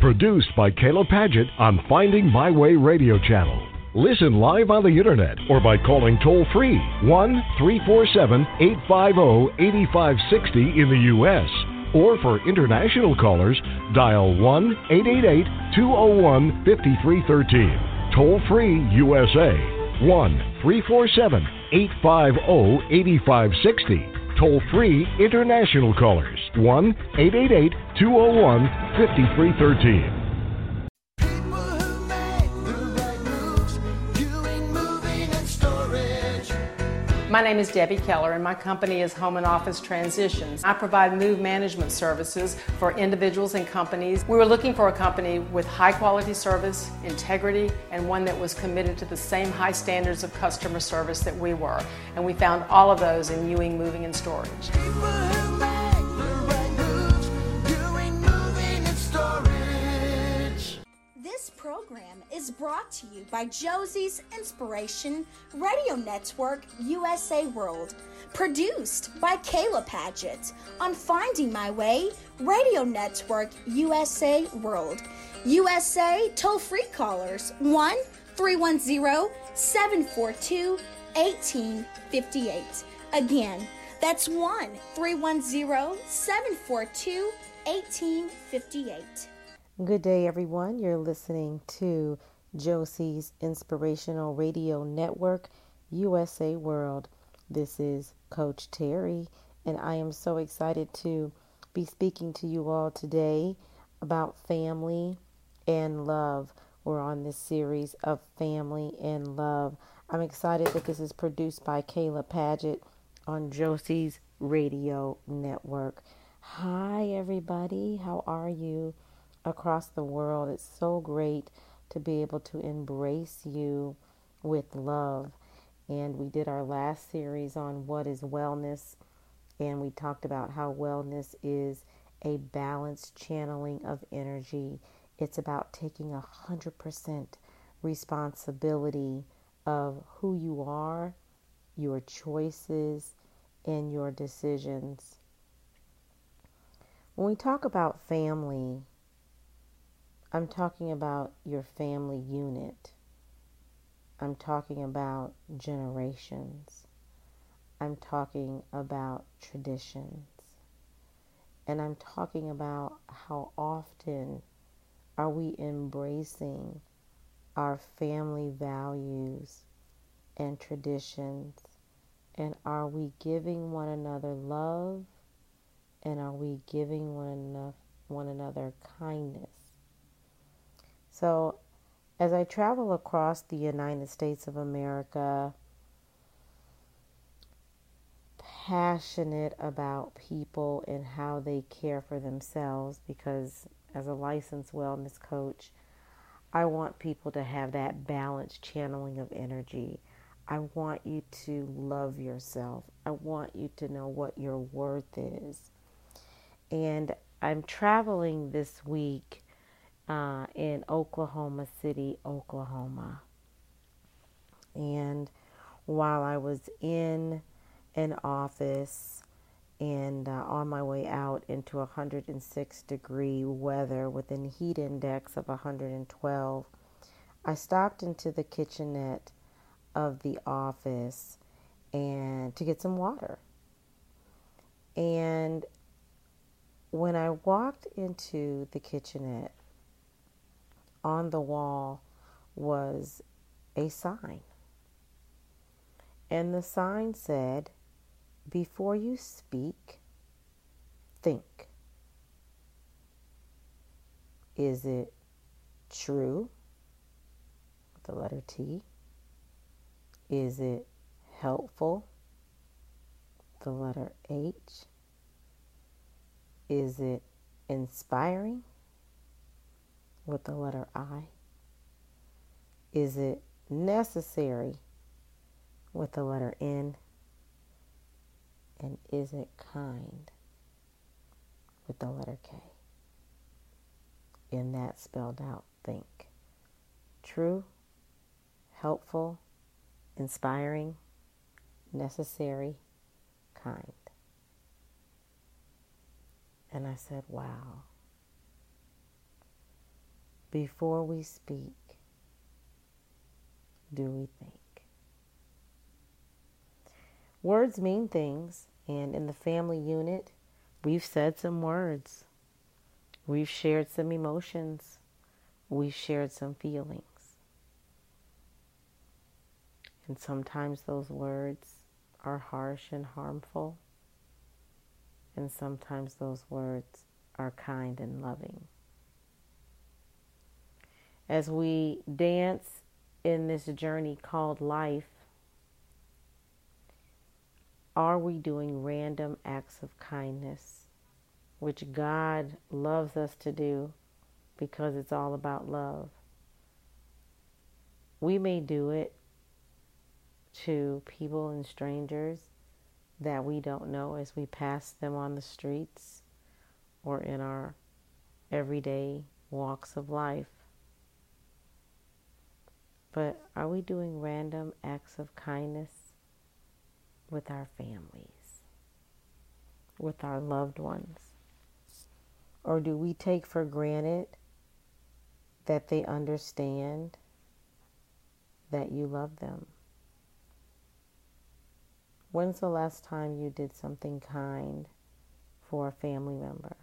Produced by Kayla Paget on Finding My Way Radio Channel. Listen live on the internet or by calling toll-free 1-347-850-8560 in the U.S. Or for international callers, dial 1-888-201-5313. Toll-free USA, 1-347-850-8560. Toll-free international callers, 1-888-201-5313. My name is Debbie Keller, and my company is Home and Office Transitions. I provide move management services for individuals and companies. We were looking for a company with high quality service, integrity, and one that was committed to the same high standards of customer service that we were. And we found all of those in Ewing Moving and Storage. This program is brought to you by Josie's Inspiration Radio Network USA World, produced by Kayla Paget on Finding My Way Radio Network USA World. USA toll-free callers 1-310-742-1858. Again, that's 1-310-742-1858. Good day, everyone. You're listening to Josie's Inspirational Radio Network, USA World. This is Coach Terry, and I am so excited to be speaking to you all today about family and love. We're on this series of family and love. I'm excited that this is produced by Kayla Paget on Josie's Radio Network. Hi, everybody. How are you? Across the world, it's so great to be able to embrace you with love. And we did our last series on what is wellness, and we talked about how wellness is a balanced channeling of energy. It's about taking 100% responsibility of who you are, your choices, and your decisions. When we talk about family, I'm talking about your family unit. I'm talking about generations. I'm talking about traditions. And I'm talking about how often are we embracing our family values and traditions, and are we giving one another love, and are we giving one another kindness? So, as I travel across the United States of America, passionate about people and how they care for themselves, because as a licensed wellness coach, I want people to have that balanced channeling of energy. I want you to love yourself. I want you to know what your worth is. And I'm traveling this week in Oklahoma City, Oklahoma. And while I was in an office and on my way out into 106-degree weather with a heat index of 112, I stopped into the kitchenette of the office and to get some water. And when I walked into the kitchenette, on the wall was a sign. And the sign said, "Before you speak, think. Is it true?" With the letter T. Is it helpful? The letter H. Is it inspiring? With the letter I. Is it necessary? With the letter N. And is it kind? With the letter K. And that spelled out think. True, helpful, inspiring, necessary, kind. And I said, wow. before we speak, do we think? Words mean things, and in the family unit, we've said some words. We've shared some emotions. We've shared some feelings. And sometimes those words are harsh and harmful. And sometimes those words are kind and loving. As we dance in this journey called life, are we doing random acts of kindness, which God loves us to do because it's all about love? We may do it to people and strangers that we don't know as we pass them on the streets or in our everyday walks of life. But are we doing random acts of kindness with our families, with our loved ones? Or do we take for granted that they understand that you love them? When's the last time you did something kind for a family member?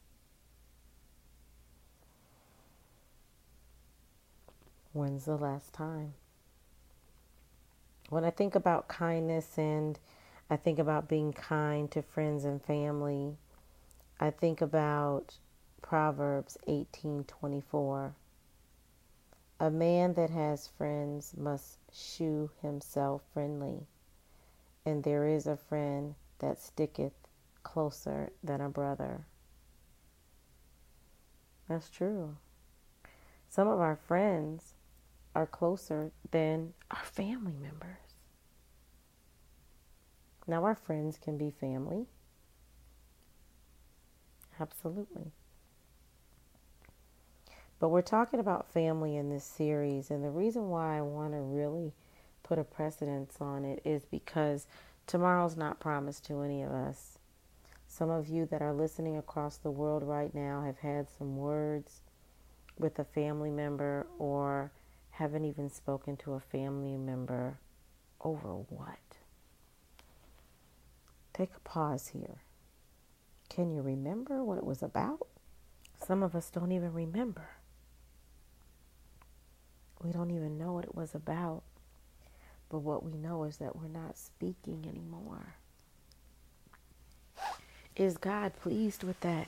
When's the last time? When I think about kindness and I think about being kind to friends and family, I think about Proverbs 18:24. A man that has friends must shew himself friendly, and there is a friend that sticketh closer than a brother. That's true. Some of our friends are closer than our family members. Now, our friends can be family. Absolutely. But we're talking about family in this series, and the reason why I want to really put a precedence on it is because tomorrow's not promised to any of us. Some of you that are listening across the world right now have had some words with a family member or haven't even spoken to a family member over what? Take a pause here. Can you remember what it was about? Some of us don't even remember. We don't even know what it was about. But what we know is that we're not speaking anymore. Is God pleased with that?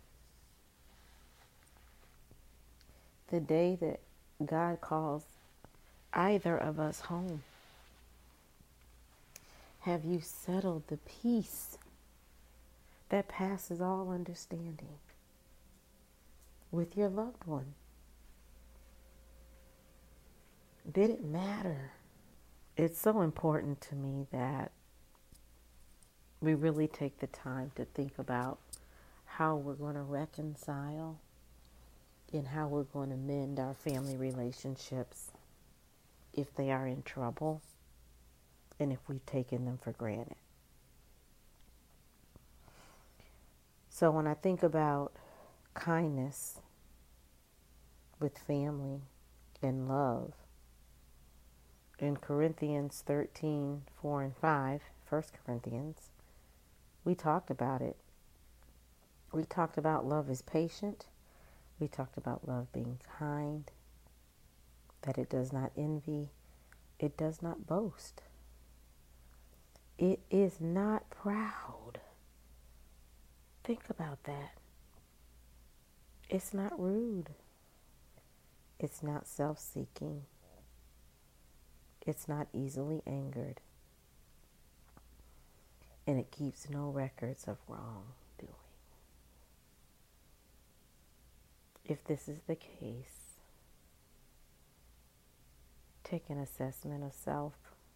The day that God calls either of us home, have you settled the peace that passes all understanding with your loved one? Did it matter? It's so important to me that we really take the time to think about how we're going to reconcile and how we're going to mend our family relationships if they are in trouble and if we've taken them for granted. So when I think about kindness with family and love, in Corinthians 13:4-5, 1 Corinthians, we talked about it. We talked about love is patient. We talked about love being kind, that it does not envy, it does not boast. It is not proud. Think about that. It's not rude. It's not self-seeking. It's not easily angered. And it keeps no records of wrongdoing. If this is the case, take an assessment of self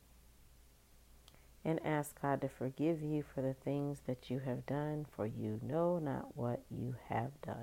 and ask God to forgive you for the things that you have done, for you know not what you have done.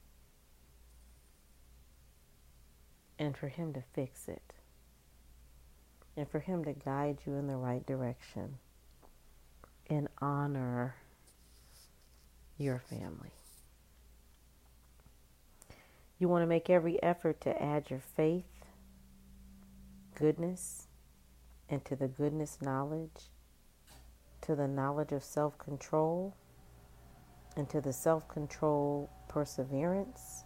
And for Him to fix it. And for Him to guide you in the right direction and honor your family. You want to make every effort to add your faith, goodness, and to the goodness knowledge, to the knowledge of self-control, and to the self-control perseverance,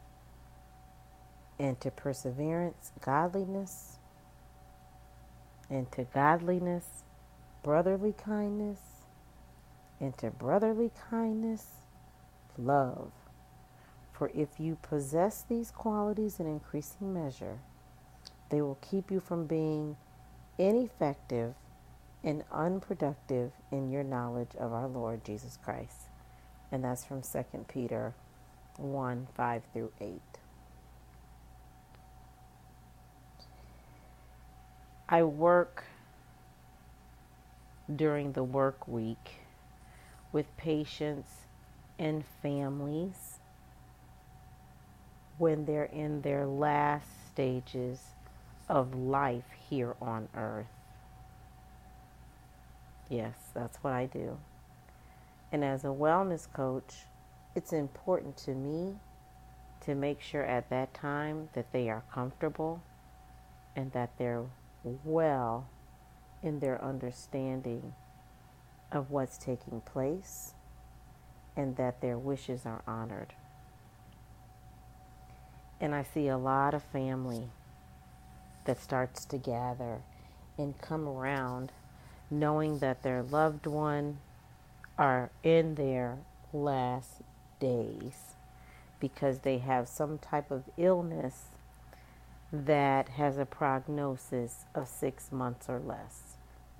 and to perseverance godliness, and to godliness brotherly kindness, and to brotherly kindness love. For if you possess these qualities in increasing measure, they will keep you from being ineffective and unproductive in your knowledge of our Lord Jesus Christ. And that's from 2 Peter 1, 5 through 8. I work during the work week with patients and families when they're in their last stages of life here on earth. Yes, that's what I do. And as a wellness coach, it's important to me to make sure at that time that they are comfortable and that they're well in their understanding of what's taking place and that their wishes are honored. And I see a lot of family that starts to gather and come around knowing that their loved one are in their last days because they have some type of illness that has a prognosis of 6 months or less.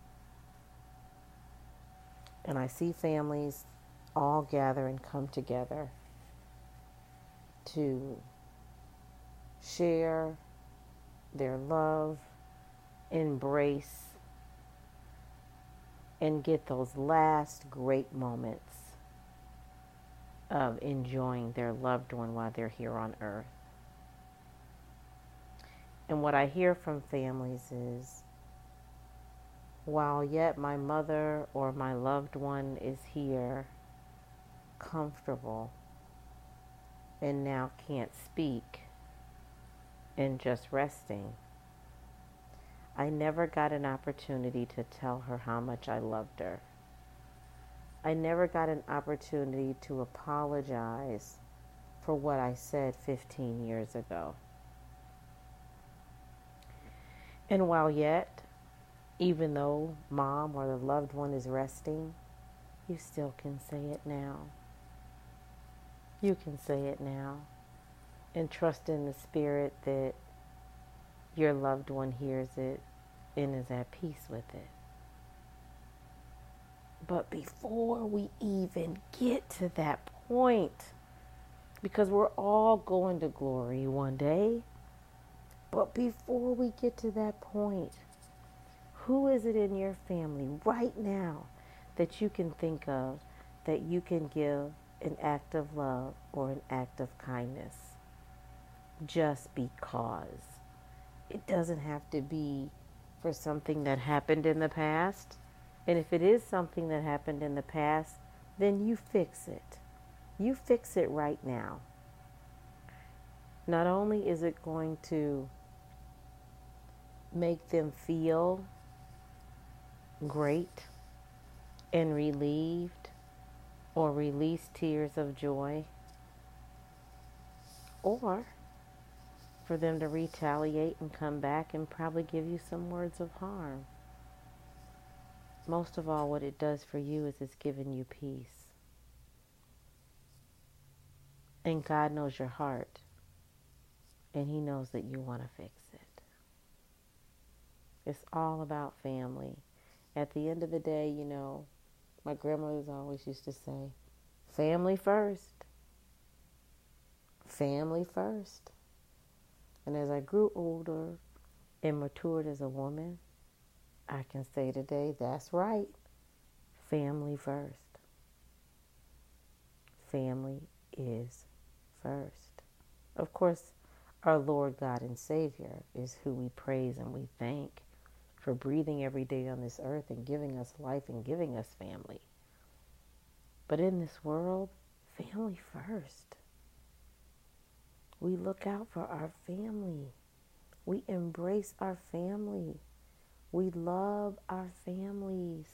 And I see families all gather and come together to share their love, embrace, and get those last great moments of enjoying their loved one while they're here on earth. And what I hear from families is, while yet my mother or my loved one is here, comfortable, and now can't speak, and just resting, I never got an opportunity to tell her how much I loved her. I never got an opportunity to apologize for what I said 15 years ago. And while yet, even though mom or the loved one is resting, you still can say it now. You can say it now and trust in the spirit that your loved one hears it and is at peace with it. But before we even get to that point, because we're all going to glory one day, but before we get to that point, who is it in your family right now that you can think of that you can give an act of love or an act of kindness just because? It doesn't have to be for something that happened in the past. And if it is something that happened in the past, then you fix it. You fix it right now. Not only is it going to make them feel great and relieved or release tears of joy, or for them to retaliate and come back and probably give you some words of harm. Most of all, what it does for you is it's giving you peace. And God knows your heart, and He knows that you want to fix it. It's all about family. At the end of the day, you know, my grandmother's always used to say, family first. Family first. And as I grew older and matured as a woman, I can say today, that's right. Family first. Family is first. Of course, our Lord God and Savior is who we praise and we thank for breathing every day on this earth and giving us life and giving us family. But in this world, family first. We look out for our family. We embrace our family. We love our families.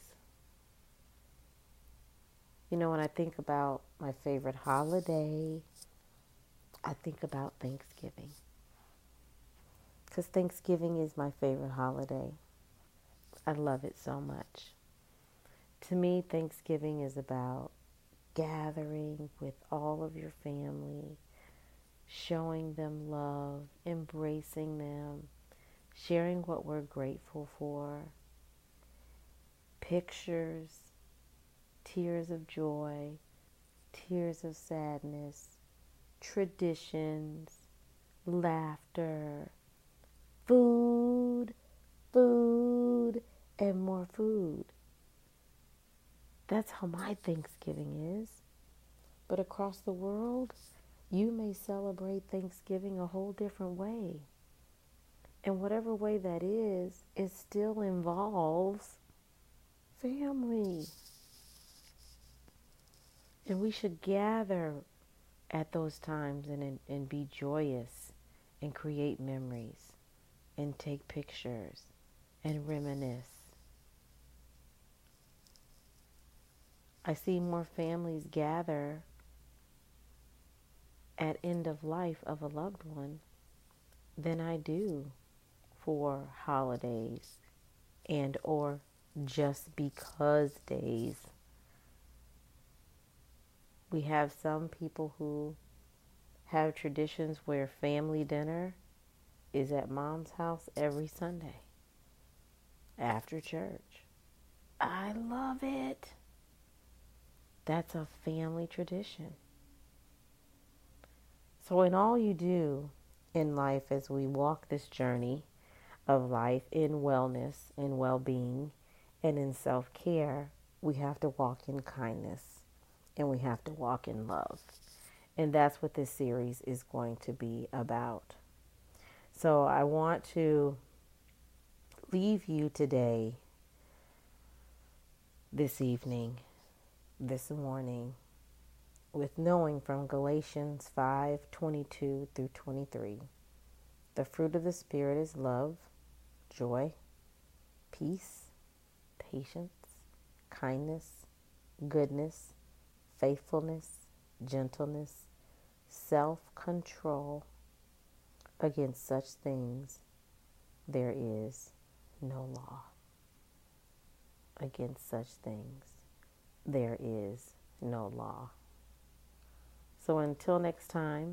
You know, when I think about my favorite holiday, I think about Thanksgiving. Because Thanksgiving is my favorite holiday. I love it so much. To me, Thanksgiving is about gathering with all of your family, showing them love, embracing them, sharing what we're grateful for, pictures, tears of joy, tears of sadness, traditions, laughter, food, and more food. That's how my Thanksgiving is. But across the world, you may celebrate Thanksgiving a whole different way. And whatever way that is, it still involves family. And we should gather at those times and be joyous and create memories and take pictures and reminisce. I see more families gather at end of life of a loved one than I do for holidays and or just because days. We have some people who have traditions where family dinner is at mom's house every Sunday after church. I love it. That's a family tradition. So in all you do in life as we walk this journey of life in wellness and well-being and in self-care, we have to walk in kindness and we have to walk in love. And that's what this series is going to be about. So I want to leave you today, this evening, this morning, with knowing from Galatians 5:22 through 23, the fruit of the Spirit is love, joy, peace, patience, kindness, goodness, faithfulness, gentleness, self-control. Against such things there is no law. Against such things there is no law. So until next time,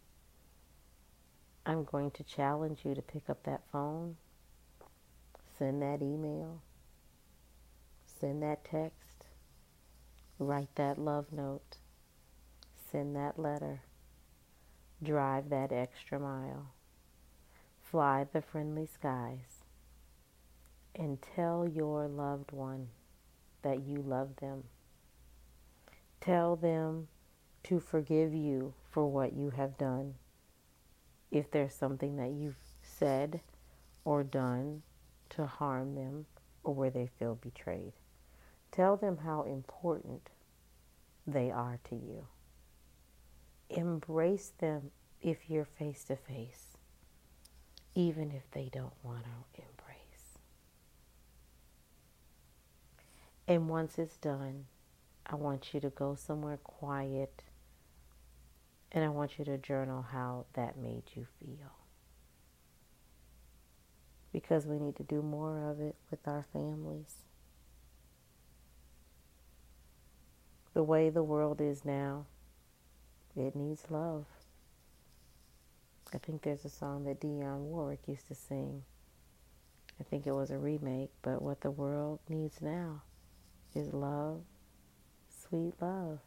I'm going to challenge you to pick up that phone, send that email, send that text, write that love note, send that letter, drive that extra mile, fly the friendly skies, and tell your loved one that you love them. Tell them to forgive you for what you have done. If there's something that you've said or done to harm them or where they feel betrayed, tell them how important they are to you. Embrace them if you're face to face, even if they don't want to embrace. And once it's done, I want you to go somewhere quiet and I want you to journal how that made you feel. Because we need to do more of it with our families. The way the world is now, it needs love. I think there's a song that Dionne Warwick used to sing. I think it was a remake, but what the world needs now is love, sweet love.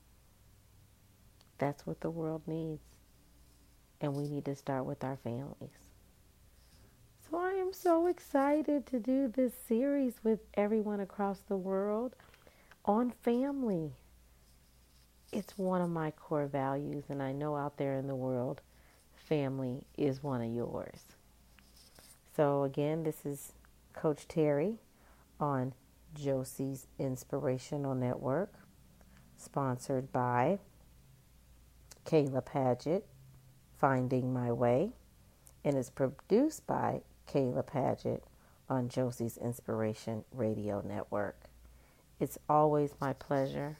That's what the world needs. And we need to start with our families. So I am so excited to do this series with everyone across the world on family. It's one of my core values, and I know out there in the world, family is one of yours. So again, this is Coach Terry on Josie's Inspirational Network, sponsored by Kayla Padgett, Finding My Way, and is produced by Kayla Paget on Josie's Inspiration Radio Network. It's always my pleasure.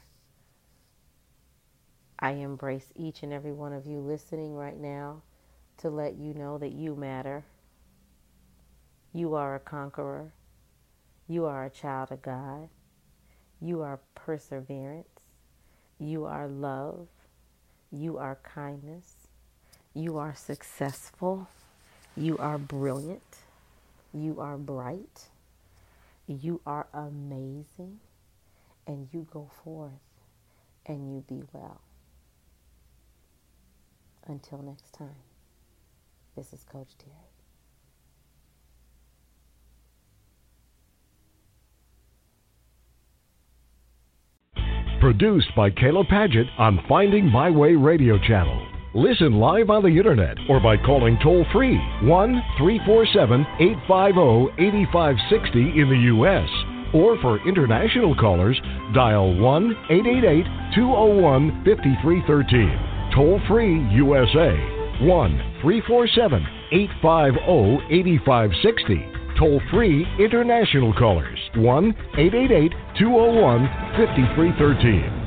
I embrace each and every one of you listening right now to let you know that you matter. You are a conqueror. You are a child of God. You are perseverance. You are love. You are kindness. You are successful. You are brilliant. You are bright. You are amazing. And you go forth and you be well. Until next time, this is Coach Terry. Produced by Kayla Paget on Finding My Way Radio Channel. Listen live on the internet or by calling toll-free 1-347-850-8560 in the U.S. Or for international callers, dial 1-888-201-5313. Toll-free USA, 1-347-850-8560. Toll-free international callers, 1-888-201-5313.